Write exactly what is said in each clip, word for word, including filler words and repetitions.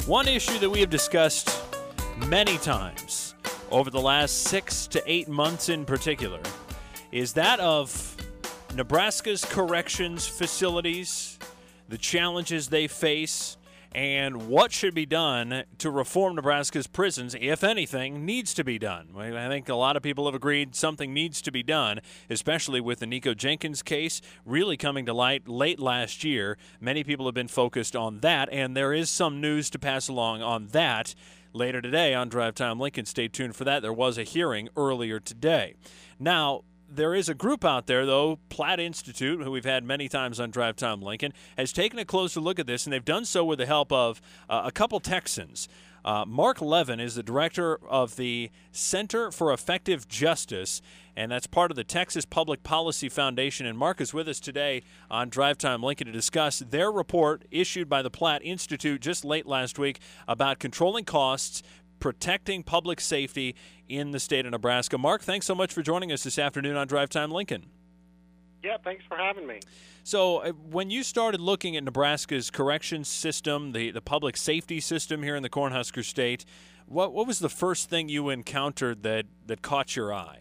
One issue that we have discussed many times over the last six to eight months in particular is that of Nebraska's corrections facilities, the challenges they face, and what should be done to reform Nebraska's prisons, if anything, needs to be done. I think a lot of people have agreed something needs to be done, especially with the Nico Jenkins case really coming to light late last year. Many people have been focused on that, and there is some news to pass along on that later today on Drive Time Lincoln. Stay tuned for that. There was a hearing earlier today. Now, there is a group out there, though, Platt Institute, who we've had many times on Drive Time Lincoln, has taken a closer look at this, and they've done so with the help of uh, a couple Texans. Uh, Mark Levin is the director of the Center for Effective Justice, and that's part of the Texas Public Policy Foundation. And Mark is with us today on Drive Time Lincoln to discuss their report issued by the Platt Institute just late last week about controlling costs, protecting public safety in the state of Nebraska. Mark, thanks so much for joining us this afternoon on Drive Time Lincoln. Yeah, thanks for having me. So uh, when you started looking at Nebraska's corrections system, the, the public safety system here in the Cornhusker State, what what was the first thing you encountered that, that caught your eye?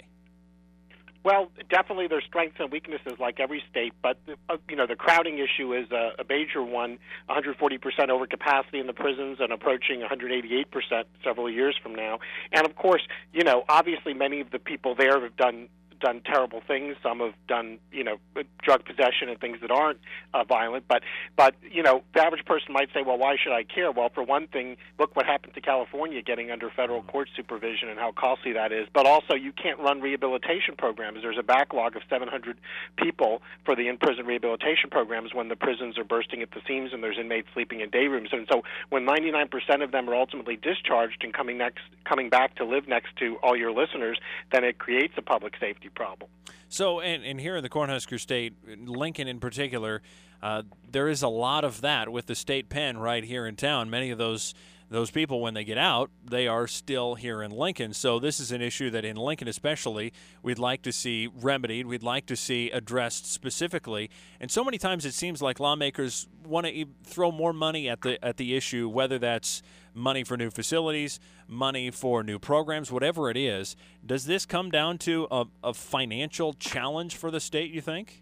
Well, definitely there's strengths and weaknesses like every state, but uh, you know the crowding issue is a, a major one. one hundred forty percent overcapacity in the prisons and approaching one hundred eighty-eight percent several years from now. And of course, you know, obviously many of the people there have done done terrible things. Some have done, you know, drug possession and things that aren't uh, violent. But, but you know, the average person might say, well, why should I care? Well, for one thing, look what happened to California getting under federal court supervision and how costly that is. But also, you can't run rehabilitation programs. There's a backlog of seven hundred people for the in-prison rehabilitation programs when the prisons are bursting at the seams and there's inmates sleeping in day rooms. And so when ninety-nine percent of them are ultimately discharged and coming next, coming back to live next to all your listeners, then it creates a public safety problem. So, and, and here in the Cornhusker State, Lincoln in particular, uh, there is a lot of that with the state pen right here in town. Many of those those people, when they get out, they are still here in Lincoln. So this is an issue that in Lincoln especially, we'd like to see remedied, we'd like to see addressed specifically. And so many times it seems like lawmakers want to throw more money at the at the issue, whether that's money for new facilities, money for new programs, whatever it is. Does this come down to a, a financial challenge for the state, you think?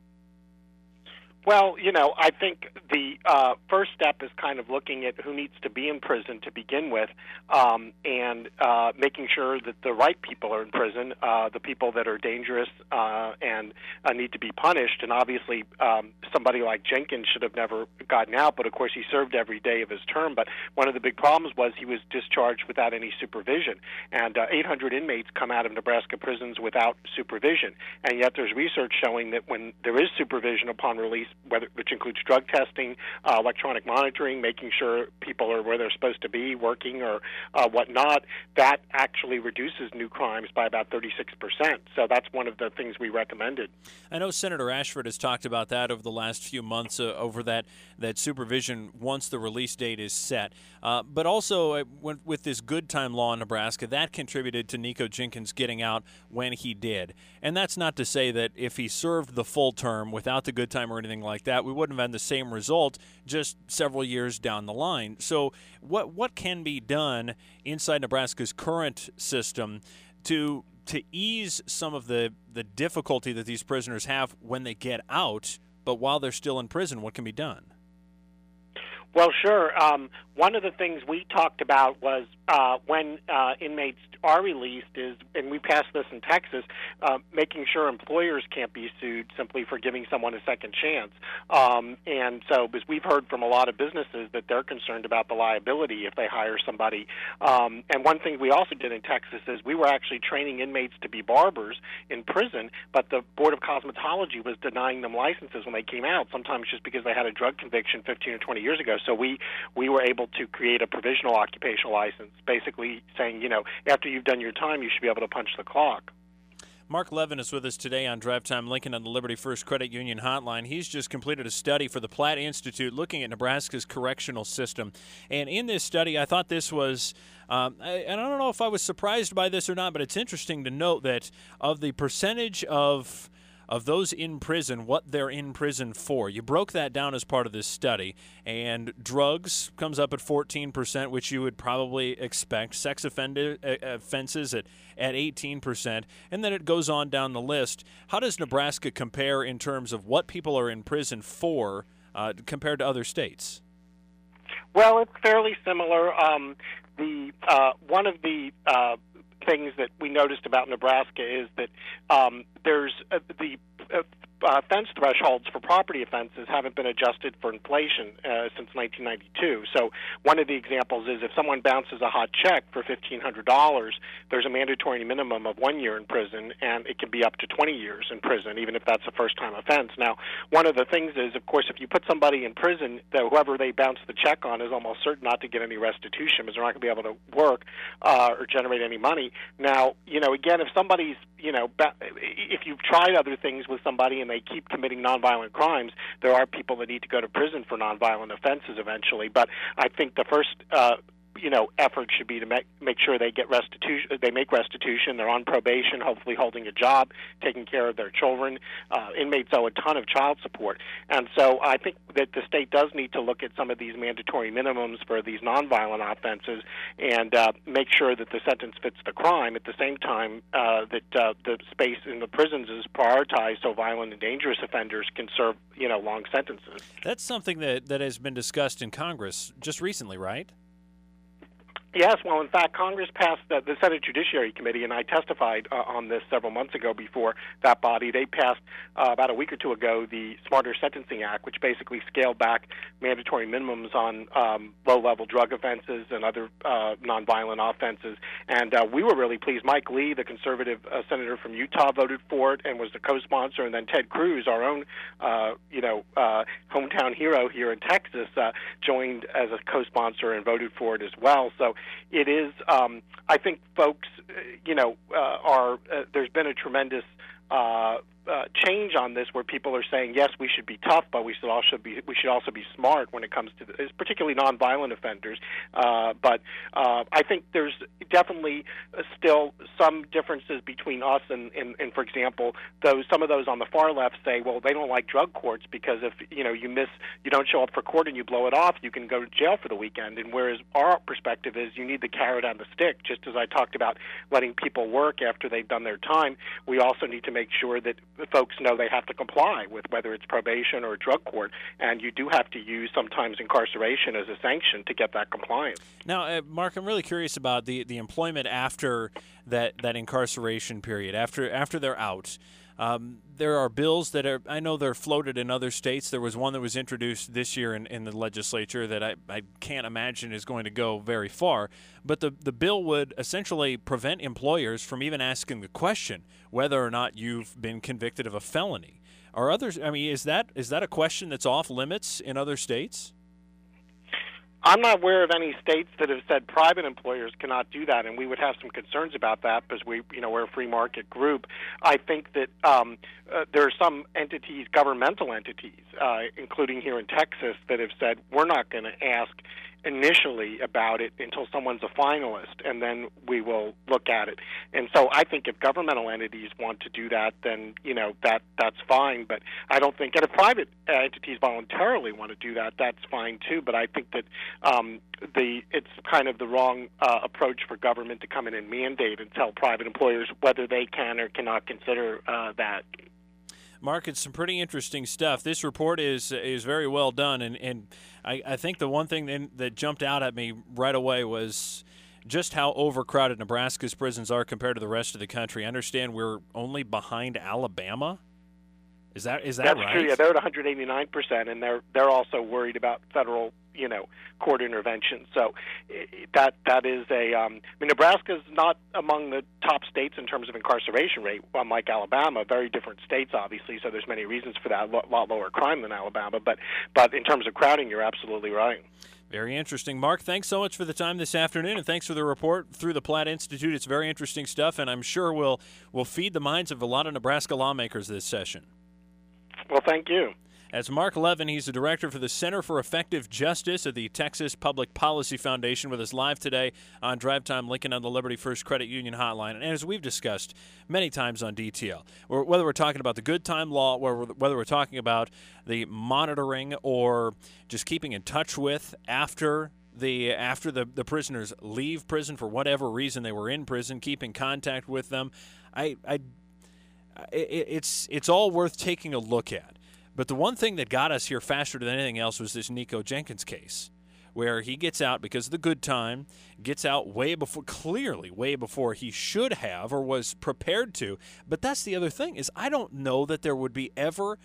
Well, you know, I think the uh, first step is kind of looking at who needs to be in prison to begin with, um, and uh, making sure that the right people are in prison, uh, the people that are dangerous uh, and uh, need to be punished. And obviously, um, somebody like Jenkins should have never gotten out, but of course he served every day of his term. But one of the big problems was he was discharged without any supervision. And uh, eight hundred inmates come out of Nebraska prisons without supervision. And yet there's research showing that when there is supervision upon release, whether, which includes drug testing, uh, electronic monitoring, making sure people are where they're supposed to be, working or uh, whatnot, that actually reduces new crimes by about thirty-six percent. So that's one of the things we recommended. I know Senator Ashford has talked about that over the last few months, uh, over that, that supervision once the release date is set. Uh, but also uh, when, with this good time law in Nebraska, that contributed to Nico Jenkins getting out when he did. And that's not to say that if he served the full term without the good time or anything like that, we wouldn't have had the same result just several years down the line. So what what can be done inside Nebraska's current system to to ease some of the, the difficulty that these prisoners have when they get out, but while they're still in prison, what can be done? Well, sure. Um, one of the things we talked about was uh, when uh, inmates are released is, and we passed this in Texas, uh, making sure employers can't be sued simply for giving someone a second chance. Um, and so, because we've heard from a lot of businesses that they're concerned about the liability if they hire somebody. Um, and one thing we also did in Texas is we were actually training inmates to be barbers in prison, but the Board of Cosmetology was denying them licenses when they came out, sometimes just because they had a drug conviction fifteen or twenty years ago. So we, we were able to create a provisional occupational license, basically saying, you know, after you've done your time, you should be able to punch the clock. Mark Levin is with us today on Drive Time Lincoln on the Liberty First Credit Union Hotline. He's just completed a study for the Platt Institute looking at Nebraska's correctional system. And in this study, I thought this was, um, I, and I don't know if I was surprised by this or not, but it's interesting to note that of the percentage of of those in prison, what they're in prison for. You broke that down as part of this study, and drugs comes up at fourteen percent, which you would probably expect. Sex offender, uh, offenses at, at eighteen percent, and then it goes on down the list. How does Nebraska compare in terms of what people are in prison for uh, compared to other states? Well, it's fairly similar. Um, the uh, one of the uh, things that we noticed about Nebraska is that um, there's uh, the uh, offense thresholds for property offenses haven't been adjusted for inflation uh, since nineteen ninety-two. So one of the examples is if someone bounces a hot check for fifteen hundred dollars, there's a mandatory minimum of one year in prison, and it can be up to twenty years in prison, even if that's a first-time offense. Now, one of the things is, of course, if you put somebody in prison, that whoever they bounce the check on is almost certain not to get any restitution because they're not going to be able to work uh, or generate any money. Now, you know, again, if somebody's, you know, if you've tried other things with somebody and they keep committing nonviolent crimes, there are people that need to go to prison for nonviolent offenses eventually. But I think the first uh, you know, effort should be to make make sure they get restitution. They make restitution. They're on probation, hopefully holding a job, taking care of their children. Uh, inmates owe a ton of child support, and so I think that the state does need to look at some of these mandatory minimums for these nonviolent offenses and uh, make sure that the sentence fits the crime. At the same time, uh, that uh, the space in the prisons is prioritized so violent and dangerous offenders can serve, you know, long sentences. That's something that that has been discussed in Congress just recently, right? Yes, well, in fact, Congress passed the, the Senate Judiciary Committee, and I testified uh, on this several months ago before that body. They passed uh, about a week or two ago the Smarter Sentencing Act, which basically scaled back mandatory minimums on um, low-level drug offenses and other uh, nonviolent offenses. And uh, we were really pleased. Mike Lee, the conservative uh, senator from Utah, voted for it and was the co-sponsor. And then Ted Cruz, our own, uh, you know, uh, hometown hero here in Texas, uh, joined as a co-sponsor and voted for it as well. So it is, um, I think folks, uh, you know, uh, are, uh, there's been a tremendous uh, uh, change on this where people are saying, yes, we should be tough, but we should also be, we should also be smart when it comes to this, particularly nonviolent offenders. Uh, but uh, I think there's definitely still some differences between us and, and, and, for example, those some of those on the far left say, well, they don't like drug courts because if, you know, you miss, you don't show up for court and you blow it off, you can go to jail for the weekend. And whereas our perspective is you need the carrot on the stick, just as I talked about letting people work after they've done their time, we also need to make sure that folks know they have to comply with whether it's probation or a drug court, and you do have to use sometimes incarceration as a sanction to get that compliance. Now, uh, Mark, I'm really curious about the, the employment after that, that incarceration period, after after they're out. Um, there are bills that are, I know they're floated in other states. There was one that was introduced this year in, in the legislature that I, I can't imagine is going to go very far. But the, the bill would essentially prevent employers from even asking the question whether or not you've been convicted of a felony. Are others, I mean, is that is that a question that's off limits in other states? I'm not aware of any states that have said private employers cannot do that, and we would have some concerns about that because we, you know, we're a free market group. I think that um, uh, there are some entities, governmental entities, uh, including here in Texas, that have said we're not going to ask initially about it until someone's a finalist, and then we will look at it. And so I think if governmental entities want to do that, then, you know, that that's fine. But I don't think, and if private entities voluntarily want to do that, that's fine too. But I think that um, the it's kind of the wrong uh, approach for government to come in and mandate and tell private employers whether they can or cannot consider uh, that. Mark, it's some pretty interesting stuff. This report is is very well done, and, and I, I think the one thing that, that jumped out at me right away was just how overcrowded Nebraska's prisons are compared to the rest of the country. I understand we're only behind Alabama. Is that is that That's right? That's true. Yeah, they're at one hundred eighty-nine percent, and they're they're also worried about federal, you know, court intervention. So that that is a. Um, I mean, Nebraska's not among the top states in terms of incarceration rate, unlike Alabama. Very different states, obviously. So there's many reasons for that. A lot, lot lower crime than Alabama, but but in terms of crowding, you're absolutely right. Very interesting. Mark, thanks so much for the time this afternoon, and thanks for the report through the Platt Institute. It's very interesting stuff, and I'm sure will will feed the minds of a lot of Nebraska lawmakers this session. Well, thank you. That's Mark Levin. He's the director for the Center for Effective Justice at the Texas Public Policy Foundation, with us live today on Drive Time Lincoln on the Liberty First Credit Union Hotline. And as we've discussed many times on D T L, whether we're talking about the good time law, whether we're talking about the monitoring or just keeping in touch with after the after the, the prisoners leave prison for whatever reason they were in prison, keeping contact with them, I, I it, it's it's all worth taking a look at. But the one thing that got us here faster than anything else was this Nico Jenkins case, where he gets out because of the good time, gets out way before, clearly way before he should have or was prepared to. But that's the other thing, is I don't know that there would be ever,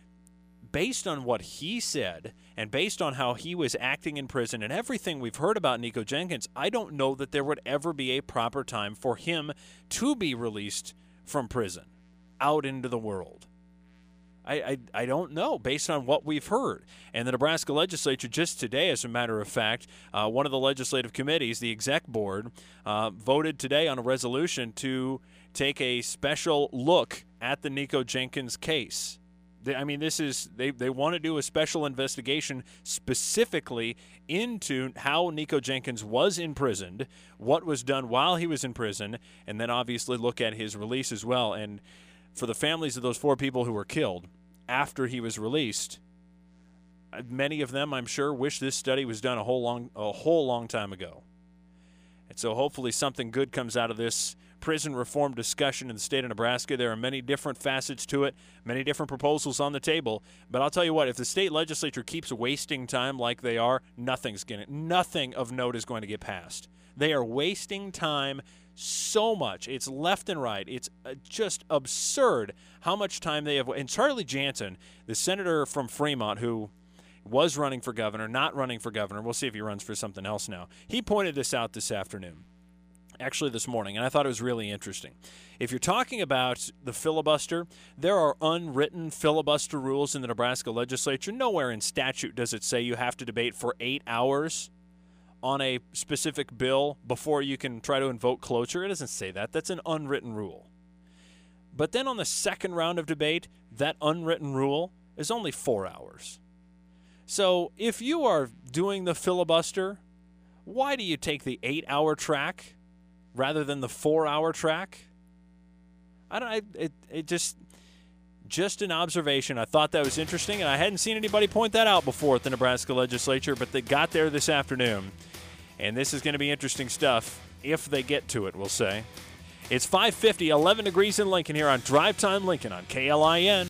based on what he said and based on how he was acting in prison and everything we've heard about Nico Jenkins, I don't know that there would ever be a proper time for him to be released from prison out into the world. I, I, I don't know, based on what we've heard. And the Nebraska legislature just today, as a matter of fact, uh, one of the legislative committees, the exec board, uh, voted today on a resolution to take a special look at the Nico Jenkins case. They, I mean, this is they, they want to do a special investigation specifically into how Nico Jenkins was imprisoned, what was done while he was in prison, and then obviously look at his release as well. And for the families of those four people who were killed after he was released, many of them, I'm sure, wish this study was done a whole long, a whole long time ago. And so hopefully something good comes out of this prison reform discussion in the state of Nebraska. There are many different facets to it, many different proposals on the table. But I'll tell you what, if the state legislature keeps wasting time like they are, nothing's going to, nothing of note is going to get passed. They are wasting time so much. It's left and right. It's just absurd how much time they have. And Charlie Jansen, the senator from Fremont, who was running for governor, not running for governor, we'll see if he runs for something else now, he pointed this out this afternoon, actually this morning, and I thought it was really interesting. If you're talking about the filibuster, there are unwritten filibuster rules in the Nebraska legislature. Nowhere in statute does it say you have to debate for eight hours on a specific bill before you can try to invoke cloture. It doesn't say that. That's an unwritten rule. But then on the second round of debate, that unwritten rule is only four hours. So if you are doing the filibuster, why do you take the eight-hour track rather than the four-hour track? I don't. I, it it just just an observation. I thought that was interesting, and I hadn't seen anybody point that out before at the Nebraska legislature, but they got there this afternoon. And this is going to be interesting stuff if they get to it, we'll say. It's five fifty, eleven degrees in Lincoln here on Drive Time Lincoln on K L I N.